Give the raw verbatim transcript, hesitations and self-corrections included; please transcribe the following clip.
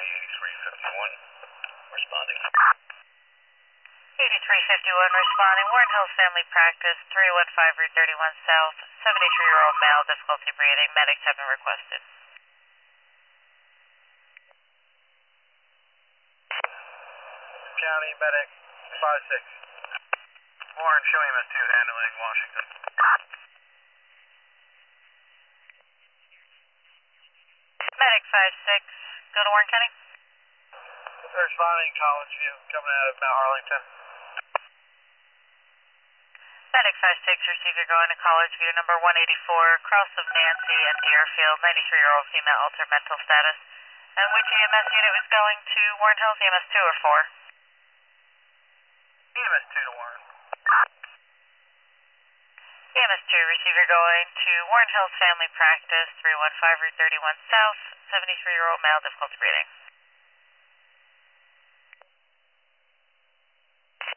County eighty-three fifty-one, responding. eighty-three fifty-one responding. Warren Hills Family Practice, three one five Route thirty-one South, seventy-three-year-old male, difficulty breathing. Medics have been requested. County medic five six. Warren, show him as two, handling Washington. Medic five six, go to Warren County. Responding College View, coming out of Mount Arlington. Medic five six, receive your going to College View, number one eighty-four, cross of Nancy and Deerfield, ninety-three-year-old female, altered mental status. And which E M S unit was going to Warren Hills, E M S two or four? E M S two to Warren. E M S two, receiver going to Warren Hills Family Practice, three one five Route thirty-one South, seventy-three-year-old male, difficulty breathing.